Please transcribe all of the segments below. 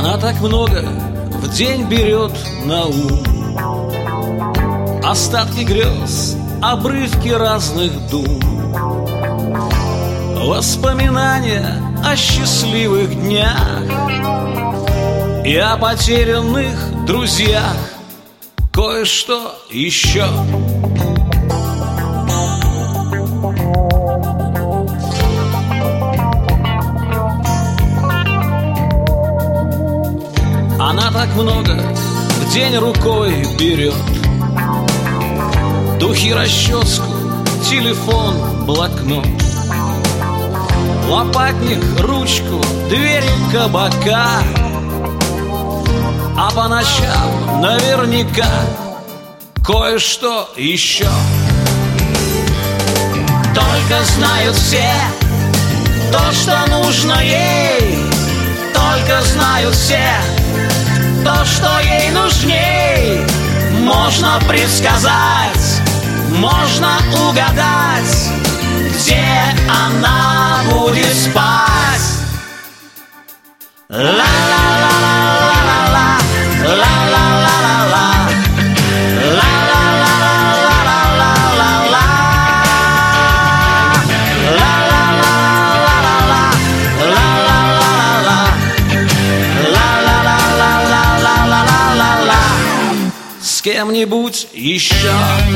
Она так много в день берет на ум, остатки грез, обрывки разных дум, воспоминания о счастливых днях и о потерянных друзьях. Кое-что еще. Она так много в день рукой берет: духи, расческу, телефон, блокнот, лопатник, ручку, двери кабака. А по ночам наверняка кое-что еще. Только знают все то, что нужно ей. Только знают все то, что ей нужней. Можно предсказать, можно угадать, где она будет спать. Ла-ла-ла-ла-ла-ла, ла-ла-ла-ла-ла, ла-ла-ла-ла-ла-ла-ла, ла-ла-ла-ла-ла-ла, ла-ла-ла-ла-ла-ла-ла-ла-ла-ла. С кем-нибудь еще.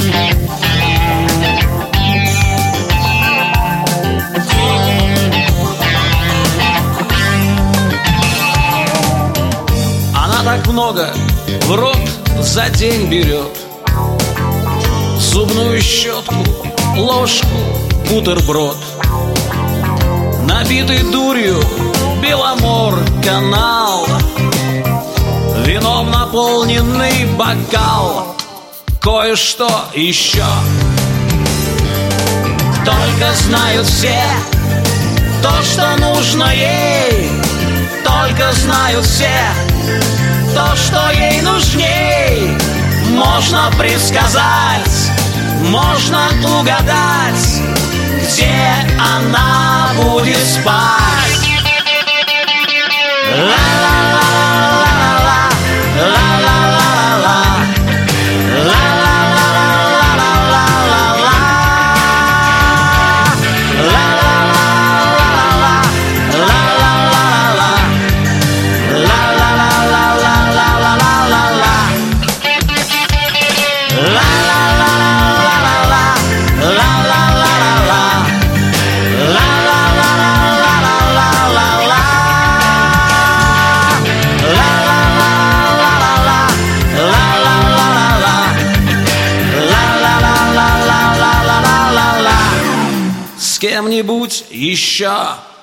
Так много в рот за день берет: зубную щетку, ложку, бутерброд, набитый дурью Беломор-канал, вином наполненный бокал. Кое-что еще. Только знают все то, что нужно ей. Только знают все то, что ей нужней. Можно предсказать, можно угадать, где она будет спать. Ла-ла-ла-ла-ла-ла, ла-ла-ла-ла-ла, ла-ла-ла-ла-ла-ла-ла, с кем-нибудь еще.